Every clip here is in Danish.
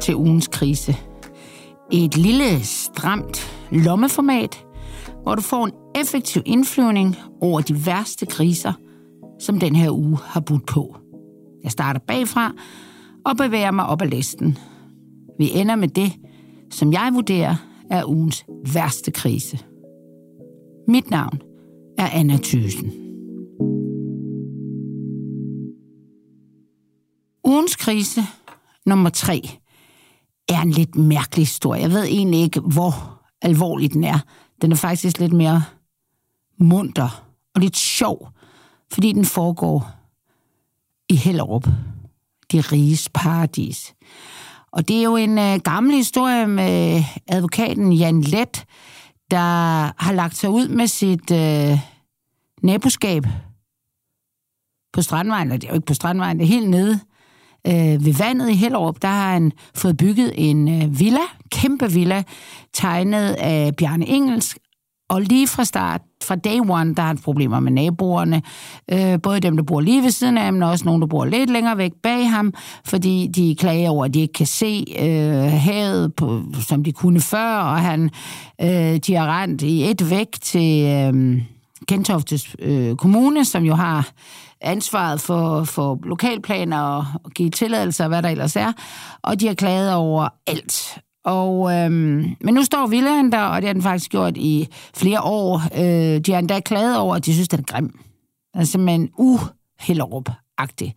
til ugens krise. Et lille, stramt lommeformat, hvor du får en effektiv indflyvning over de værste kriser, som den her uge har budt på. Jeg starter bagfra og bevæger mig op ad listen. Vi ender med det, som jeg vurderer er ugens værste krise. Mit navn er Anna Thyssen. Ugens krise nummer 3 er en lidt mærkelig historie. Jeg ved egentlig ikke, hvor alvorlig den er. Den er faktisk lidt mere munter og lidt sjov, fordi den foregår i Hellerup, de riges paradis. Og det er jo en gammel historie med advokaten Jan Leth, der har lagt sig ud med sit naboskab på Strandvejen. Det er jo ikke på Strandvejen, det er helt nede ved vandet i Hellerup. Der har han fået bygget en villa, kæmpe villa, tegnet af Bjarne Ingels. Og lige fra start, fra day one, der har han problemer med naboerne. Både dem, der bor lige ved siden af ham, men også nogen, der bor lidt længere væk bag ham, fordi de klager over, at de ikke kan se havet, som de kunne før, og de har rendt i et væk til Gentoftes Kommune, som jo har ansvaret for lokalplaner og give tilladelser og hvad der ellers er, og de har klaget over alt. Men nu står villaen der, og det har den faktisk gjort i flere år. De har endda klaget over, at de synes, den er grim. Altså simpelthen Hellerup-agtig.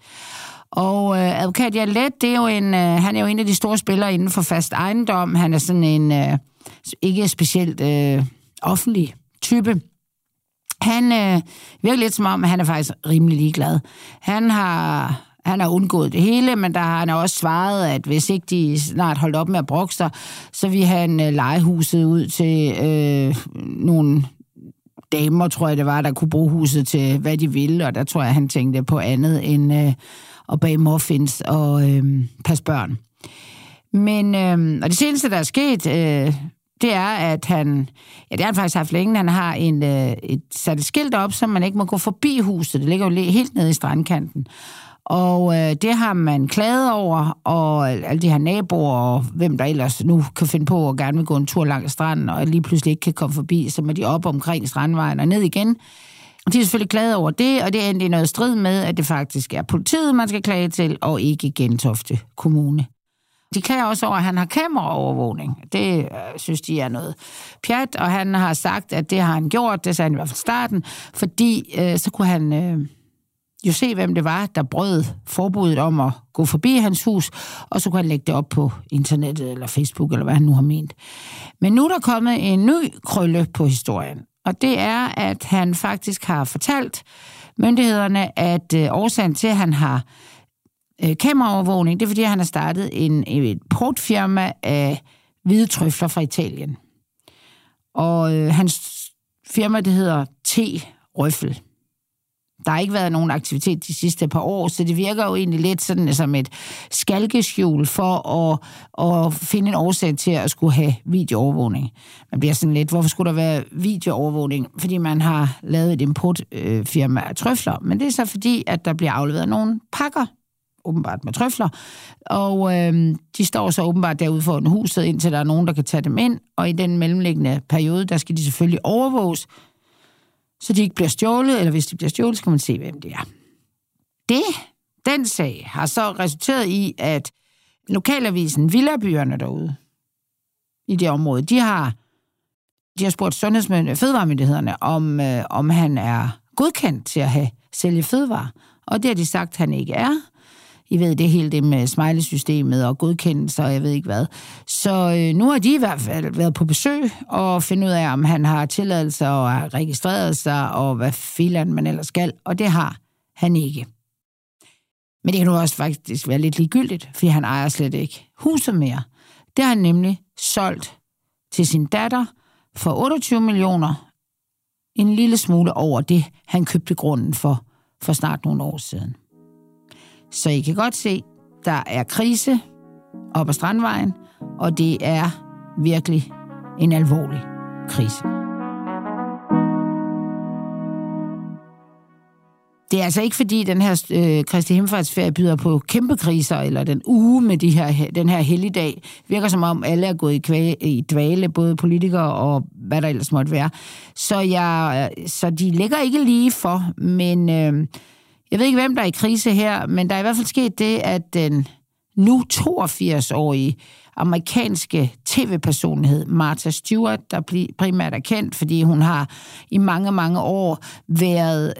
Og advokat Jan Leth, det er jo han er jo en af de store spillere inden for fast ejendom. Han er sådan en ikke specielt offentlig type. Han virker lidt som om, at han er faktisk rimelig ligeglad. Han har undgået det hele, men der har han også svaret, at hvis ikke de snart holdt op med at brokke sig, så vil han leje huset ud til nogle damer, tror jeg det var, der kunne bruge huset til, hvad de ville, og der tror jeg, han tænkte på andet end at bage muffins og passe børn. Men, og det seneste, der er sket, det er, at det har han faktisk haft længe, han har sat et skilt op, så man ikke må gå forbi huset. Det ligger jo helt nede i strandkanten. Og det har man klaget over, og alle de her naboer, og hvem der ellers nu kan finde på og gerne vil gå en tur langs stranden, og lige pludselig ikke kan komme forbi, så er de op omkring Strandvejen og ned igen. Og de er selvfølgelig klaget over det, og det er endelig noget strid med, at det faktisk er politiet, man skal klage til, og ikke Gentofte Kommune. De klager også over, at han har kameraovervågning. Det synes de er noget pjat, og han har sagt, at det har han gjort, det sagde han i hvert fald starten, fordi så kunne han jo se, hvem det var, der brød forbuddet om at gå forbi hans hus, og så kunne han lægge det op på internettet eller Facebook, eller hvad han nu har ment. Men nu er der kommet en ny krølle på historien, og det er, at han faktisk har fortalt myndighederne, at årsagen til, at han har kameraovervågning, det er, fordi han har startet et portfirma af hvide trøfler fra Italien. Og hans firma, det hedder T-Røffel. Der har ikke været nogen aktivitet de sidste par år, så det virker jo egentlig lidt sådan som et skalkeskjul for at finde en årsag til at skulle have videoovervågning. Man bliver sådan lidt, hvorfor skulle der være videoovervågning? Fordi man har lavet et importfirma af trøfler, men det er så fordi, at der bliver afleveret nogle pakker, åbenbart med trøfler, og de står så åbenbart derude foran huset, indtil der er nogen, der kan tage dem ind, og i den mellemliggende periode, der skal de selvfølgelig overvåges, så de ikke bliver stjålet, eller hvis de bliver stjålet, så kan man se, hvem det er. Den sag har så resulteret i, at lokalavisen Villabyerne derude, i det område, de har spurgt fødevaremyndighederne, om han er godkendt til at sælge fødevarer, og det har de sagt, at han ikke er. I ved, det hele det med smiley-systemet og godkendelse, og jeg ved ikke hvad. Så nu har de i hvert fald været på besøg og finde ud af, om han har tilladelser og har registreret sig, og hvad filan man ellers skal, og det har han ikke. Men det kan nu også faktisk være lidt ligegyldigt, fordi han ejer slet ikke huset mere. Det har han nemlig solgt til sin datter for 28 millioner, en lille smule over det, han købte grunden for snart nogle år siden. Så I kan godt se, der er krise op ad Strandvejen, og det er virkelig en alvorlig krise. Det er altså ikke, fordi den her Kristi Himmelfartsferie byder på kæmpe kriser, eller den uge med den her helligdag, virker som om alle er gået i dvale, både politikere og hvad der ellers måtte være. Så de ligger ikke lige for, men jeg ved ikke, hvem der er i krise her, men der er i hvert fald sket det, at den nu 82-årige amerikanske tv-personlighed Martha Stewart, der primært er kendt, fordi hun har i mange, mange år været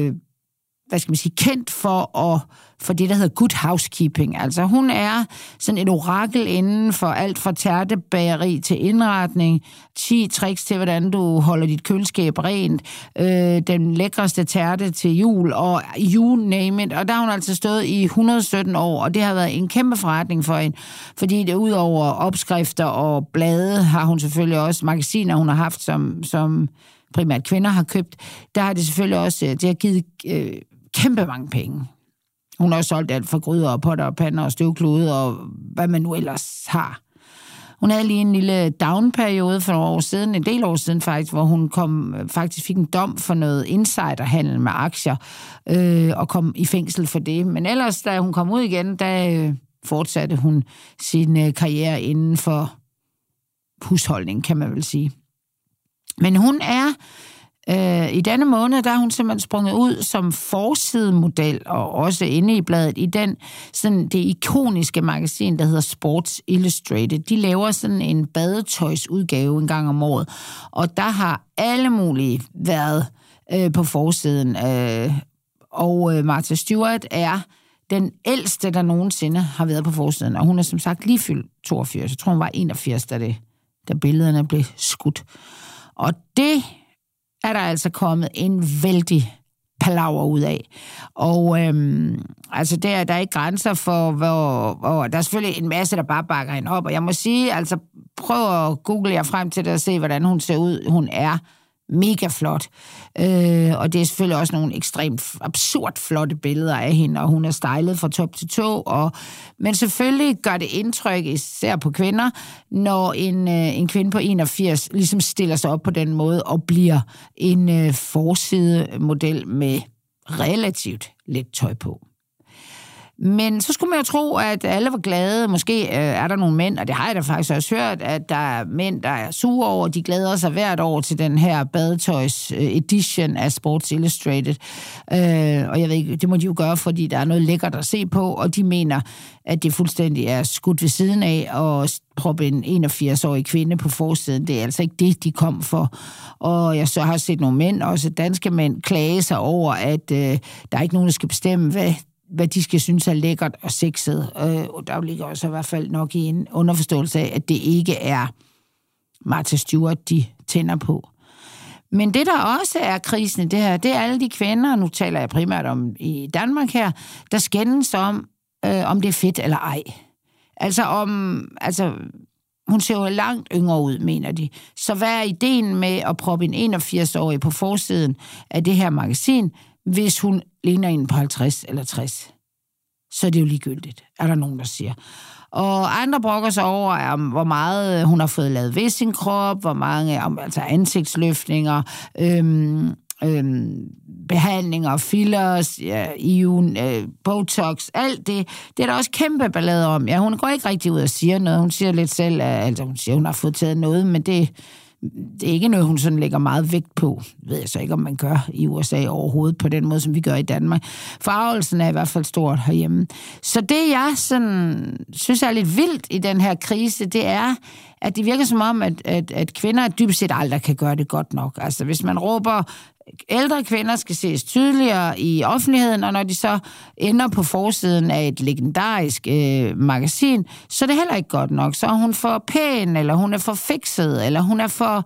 kendt for det, der hedder good housekeeping. Altså hun er sådan et orakel inden for alt fra tærtebageri til indretning, 10 tricks til, hvordan du holder dit køleskab rent, den lækreste tærte til jul, og you name it. Og der har hun altså stået i 117 år, og det har været en kæmpe forretning for hende, fordi det udover opskrifter og blade, har hun selvfølgelig også magasiner, hun har haft, som primært kvinder har købt. Der har det selvfølgelig også, det har givet kæmpe mange penge. Hun har også solgt alt fra gryder og potter og pander og støvklude og hvad man nu ellers har. Hun havde lige en lille down-periode for nogle år siden, en del år siden faktisk, hvor hun faktisk fik en dom for noget insiderhandel med aktier og kom i fængsel for det. Men ellers, da hun kom ud igen, der fortsatte hun sin karriere inden for husholdning, kan man vel sige. Men hun er i denne måned, der er hun simpelthen sprunget ud som forsidemodel, og også inde i bladet, i det ikoniske magasin, der hedder Sports Illustrated. De laver sådan en badetøjsudgave en gang om året, og der har alle mulige været på forsiden. Og Martha Stewart er den ældste, der nogensinde har været på forsiden, og hun er som sagt lige fyldt 82. Jeg tror, hun var 81, da billederne blev skudt. Og det er der altså kommet en vældig palaver ud af. Og altså der er ikke grænser for, hvor der er selvfølgelig en masse, der bare bakker hende op. Og jeg må sige, altså prøv at google jer frem til det og se, hvordan hun ser ud. Hun er mega flot. Og det er selvfølgelig også nogle ekstremt absurd flotte billeder af hende, og hun er stylet fra top til tå. Men selvfølgelig gør det indtryk, især på kvinder, når en kvinde på 81 ligesom stiller sig op på den måde og bliver en forsidemodel med relativt lidt tøj på. Men så skulle man jo tro, at alle var glade. Måske er der nogle mænd, og det har jeg da faktisk også hørt, at der er mænd, der er sure over, de glæder sig hvert år til den her badetøjs edition af Sports Illustrated. Og jeg ved ikke, det må de jo gøre, fordi der er noget lækkert at se på, og de mener, at det fuldstændig er skudt ved siden af, og proppe en 81-årig kvinde på forsiden. Det er altså ikke det, de kom for. Og jeg så har set nogle mænd, også danske mænd, klage sig over, at der er ikke nogen, der skal bestemme, hvad de skal synes er lækkert og sexet. Og der ligger også i hvert fald nok i en underforståelse af, at det ikke er Martha Stewart, de tænder på. Men det, der også er krisen i det her, det er alle de kvinder, nu taler jeg primært om i Danmark her, der skændes om det er fedt eller ej. Altså, hun ser jo langt yngre ud, mener de. Så hvad er ideen med at proppe en 81-årig på forsiden af det her magasin, hvis hun ligner en på 50 eller 60? Så er det jo ligegyldigt, er der nogen, der siger. Og andre brokker sig over, hvor meget hun har fået lavet ved sin krop, hvor mange altså ansigtsløftninger, behandlinger, fillers, botox, alt det. Det er der også kæmpe ballade om. Ja, hun går ikke rigtig ud og siger noget. Hun siger lidt selv, altså hun siger, hun har fået taget noget, men det er ikke noget, hun sådan lægger meget vægt på. Ved jeg så ikke, om man gør i USA overhovedet på den måde, som vi gør i Danmark. Forargelsen er i hvert fald stort herhjemme. Så det, jeg sådan synes er lidt vildt i den her krise, det er, at det virker som om, at kvinder dybest set aldrig kan gøre det godt nok. Altså, hvis man råber, ældre kvinder skal ses tydeligere i offentligheden, og når de så ender på forsiden af et legendarisk magasin, så er det heller ikke godt nok. Så er hun for pæn, eller hun er for fikset, eller hun er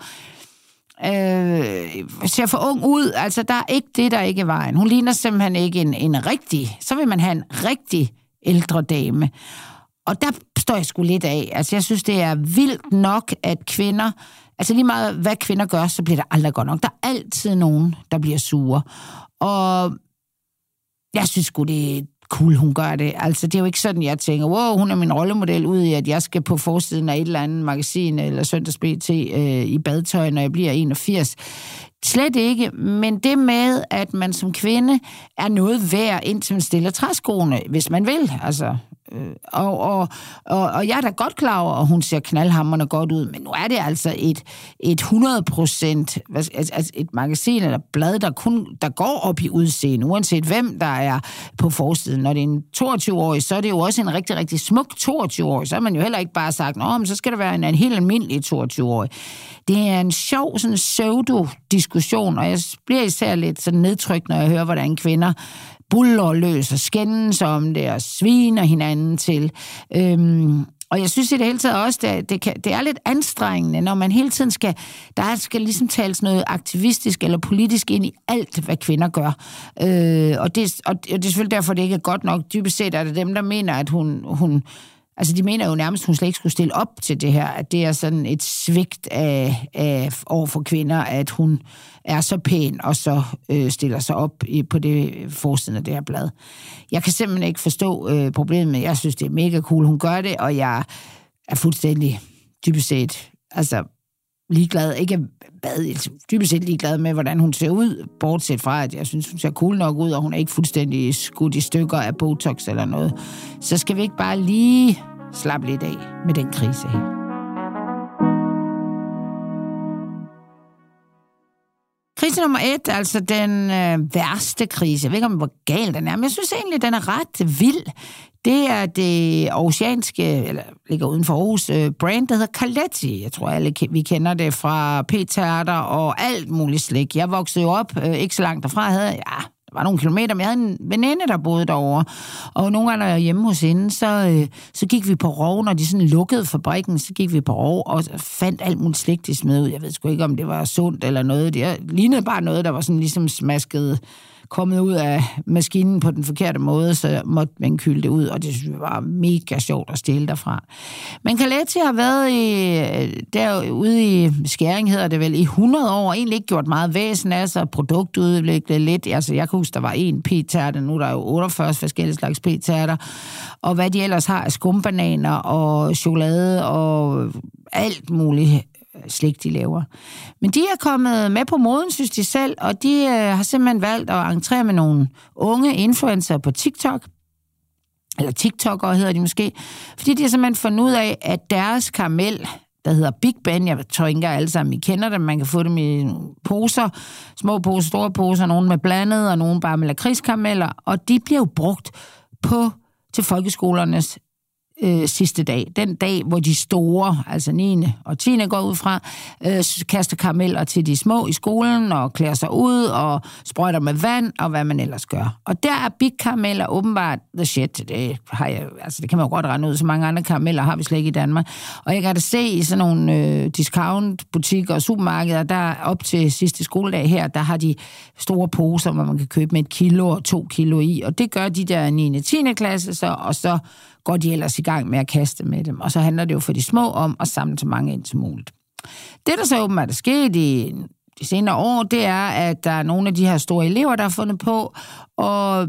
ser for ung ud. Altså, der er ikke det, der ikke er vejen. Hun ligner simpelthen ikke en rigtig, så vil man have en rigtig ældre dame. Og der står jeg sgu lidt af. Altså, jeg synes, det er vildt nok, at kvinder, altså lige meget hvad kvinder gør, så bliver det aldrig godt nok. Der er altid nogen, der bliver sure. Og jeg synes sgu, det er cool, hun gør det. Altså, det er jo ikke sådan, jeg tænker, wow, hun er min rollemodel ud i, at jeg skal på forsiden af et eller andet magasin eller Søndags BT i badetøj, når jeg bliver 81. Slet ikke, men det med, at man som kvinde er noget værd, indtil man stiller træskoene, hvis man vil, altså. Og jeg er da godt klar over, at hun ser knaldhamrende godt ud, men nu er det altså et 100%, altså et magasin eller blad, der går op i udseende, uanset hvem der er på forsiden. Når det er en 22-årig, så er det jo også en rigtig, rigtig smuk 22-årig. Så har man jo heller ikke bare sagt, men så skal det være en helt almindelig 22-årig. Det er en sjov sådan pseudo-diskussion, og jeg bliver især lidt sådan nedtrykt, når jeg hører, hvordan kvinder buller løs og skændes om det og sviner hinanden til. Og jeg synes i det hele taget også, det er lidt anstrengende, når man hele tiden skal ligesom tales noget aktivistisk eller politisk ind i alt, hvad kvinder gør. Og det er selvfølgelig derfor, det ikke er godt nok. Dybest set er det dem, der mener, at hun altså, de mener jo nærmest, at hun slet ikke skulle stille op til det her, at det er sådan et svigt over for kvinder, at hun er så pæn, og så stiller sig op på det forsiden af det her blad. Jeg kan simpelthen ikke forstå problemet. Jeg synes, det er mega cool, hun gør det, og jeg er fuldstændig dybest set, altså ligeglad, ikke dybest set ligeglad med, hvordan hun ser ud, bortset fra, at jeg synes, hun ser cool nok ud, og hun er ikke fuldstændig skudt i stykker af Botox eller noget. Så skal vi ikke bare lige slappe lidt af med den krise her. Krise nummer 1, altså den værste krise. Jeg ved ikke, hvor gal den er, men jeg synes egentlig, den er ret vild. Det er det aarhusianske, eller ligger uden for Aarhus, brand, der hedder Carletti. Jeg tror, alle vi kender det fra p-tærter og alt muligt slik. Jeg voksede jo op, ikke så langt derfra, der var nogle kilometer, men jeg havde en veninde, der boede derovre. Og nogle gange, når jeg var hjemme hos hende, så gik vi på Rov, når de sådan lukkede fabrikken, så gik vi på Rov og fandt alt muligt slik, de smed ud. Jeg ved sgu ikke, om det var sundt eller noget. Det lignede bare noget, der var sådan ligesom smasket, kommet ud af maskinen på den forkerte måde, så måtte man kylde det ud, og det synes jeg var mega sjovt at stjæle derfra. Men Carletti har været derude i Skæring, hedder det vel, i 100 år, egentlig ikke gjort meget væsen af sig, produktudviklet lidt, altså jeg kan huske, der var en p-tærte, nu er der jo 48 forskellige slags p-tærter, og hvad de ellers har af skumbananer og chokolade og alt muligt slik, de laver. Men de er kommet med på moden, synes de selv, og de har simpelthen valgt at entrere med nogle unge influencer på TikTok, eller TikTokere hedder de måske, fordi de har simpelthen fundet ud af, at deres karamel, der hedder Big Ben, jeg tror ikke alle sammen, I kender dem, man kan få dem i poser, små poser, store poser, nogle med blandet, og nogle bare med lakridskarameller, og de bliver jo brugt til folkeskolernes sidste dag. Den dag, hvor de store, altså 9. og 10. går ud fra, kaster karameller til de små i skolen og klæder sig ud og sprøjter med vand og hvad man ellers gør. Og der er big karameller åbenbart the shit. Det kan man jo godt regne ud. Så mange andre karameller har vi slet ikke i Danmark. Og jeg kan da se i sådan nogle discount-butikker og supermarkeder, der op til sidste skoledag her, der har de store poser, hvor man kan købe med 1 kilo og 2 kilo i. Og det gør de der 9. og 10. klasse så, og så går de ellers i gang med at kaste med dem. Og så handler det jo for de små om at samle så mange ind som muligt. Det, der så åbenbart er sket i de senere år, det er, at der er nogle af de her store elever, der har fundet på at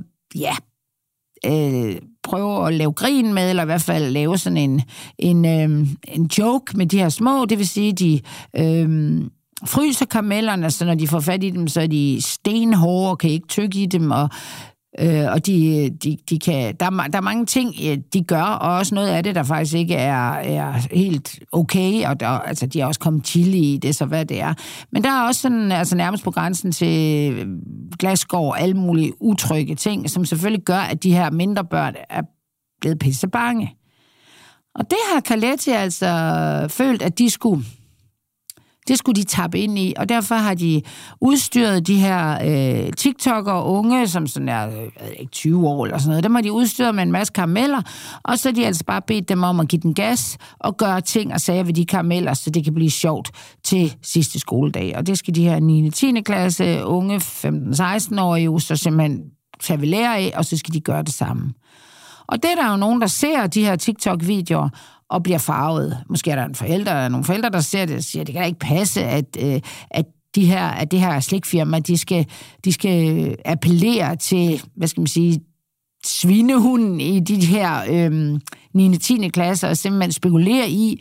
prøve at lave grin med, eller i hvert fald lave sådan en joke med de her små. Det vil sige, de fryser karamellerne, så når de får fat i dem, så er de stenhårde og kan ikke tykke i dem, og de kan, der er mange ting, de gør, og også noget af det, der faktisk ikke er helt okay, og de er også kommet chili i det, så hvad det er. Men der er også sådan, altså nærmest på grænsen til glasskår og alle mulige utrygge ting, som selvfølgelig gør, at de her mindre børn er blevet pissebange. Og det har Carletti altså følt, at det skulle de tappe ind i, og derfor har de udstyret de her TikTok'ere unge, som sådan er 20 år eller sådan noget, dem har de udstyret med en masse karameller, og så har de altså bare bedt dem om at give den gas og gøre ting og sager ved de karameller, så det kan blive sjovt til sidste skoledag. Og det skal de her 9. og 10. klasse unge 15-16-årige jo så simpelthen tage ved lære af, og så skal de gøre det samme. Og det er der jo nogen, der ser de her TikTok-videoer, og bliver farvet. Måske er der nogle forældre, der ser det og siger, at det kan da ikke passe, at det her slikfirma, de skal appellere til, hvad skal man sige, svinehunden i de her 9. 10. klasser, og simpelthen spekulere i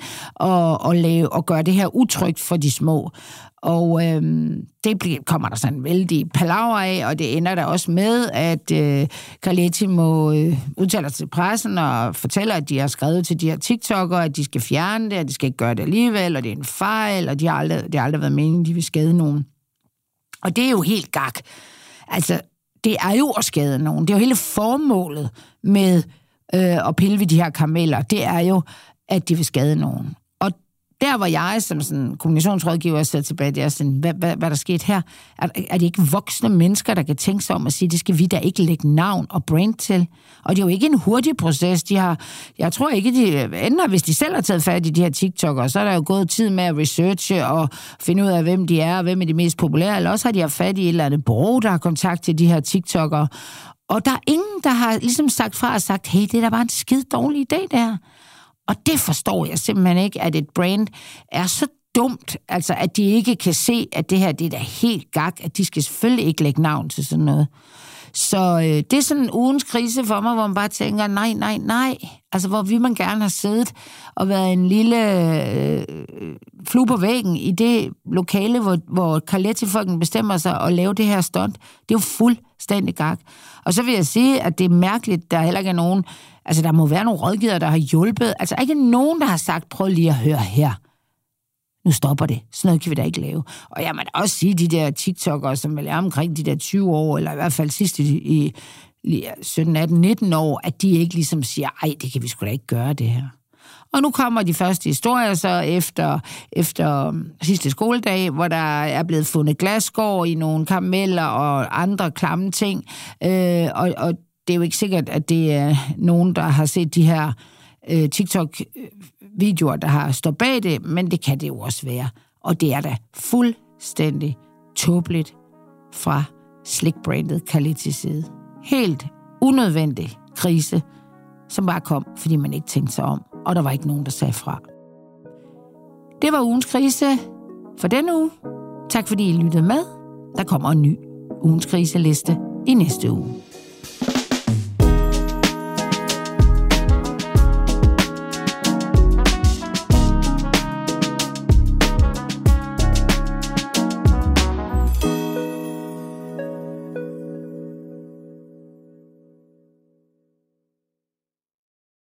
og gøre det her utrygt for de små. Og det kommer der sådan en vældig palaver af, og det ender der også med, at Carletti må udtale til pressen og fortæller, at de har skrevet til de her TikTok'ere, at de skal fjerne det, at de skal ikke gøre det alligevel, og det er en fejl, og det har aldrig været meningen, de vil skade nogen. Og det er jo helt gak. Altså, det er jo at skade nogen. Det er jo hele formålet med at pille ved de her karameller. Det er jo, at de vil skade nogen. Og der, hvor jeg som sådan kommunikationsrådgiver sidder tilbage, det er sådan, hvad der skete her? Er det ikke voksne mennesker, der kan tænke sig om at sige, det skal vi da ikke lægge navn og brand til? Og det er jo ikke en hurtig proces. Jeg tror ikke, hvis de selv har taget fat i de her TikTok'ere, så er der jo gået tid med at researche og finde ud af, hvem de er, og hvem er de mest populære, eller også har de haft fat i et eller andet bureau, der har kontakt til de her TikTok'ere. Og der er ingen, der har ligesom sagt fra og sagt, hey, det er da bare en skide dårlig idé, der. Og det forstår jeg simpelthen ikke, at et brand er så dumt, altså at de ikke kan se, at det her, det er da helt gak, at de skal selvfølgelig ikke lægge navn til sådan noget. Så det er sådan en ugens krise for mig, hvor man bare tænker, nej. Altså, hvor vi man gerne har siddet og været en lille flue på væggen i det lokale, hvor Carletti-folken bestemmer sig at lave det her stunt. Det er jo fuldstændig gak. Og så vil jeg sige, at det er mærkeligt, der heller ikke er nogen, altså der må være nogle rådgivere, der har hjulpet. Altså ikke nogen, der har sagt, prøv lige at høre her. Nu stopper det. Sådan noget kan vi da ikke lave. Og jeg må da også sige, de der TikTok'ere, som vel er omkring de der 20 år, eller i hvert fald sidst i 17, 18, 19 år, at de ikke ligesom siger, ej, det kan vi sgu da ikke gøre det her. Og nu kommer de første historier så efter sidste skoledag, hvor der er blevet fundet glasskår i nogle karameller og andre klamme ting. Og det er jo ikke sikkert, at det er nogen, der har set de her TikTok-videoer, der har stået bag det, men det kan det jo også være. Og det er da fuldstændig tåbeligt fra slikbrandet Carlettis side. Helt unødvendig krise, som bare kom, fordi man ikke tænkte sig om, og der var ikke nogen, der sagde fra. Det var ugens krise for denne uge. Tak fordi I lyttede med. Der kommer en ny ugens kriseliste i næste uge.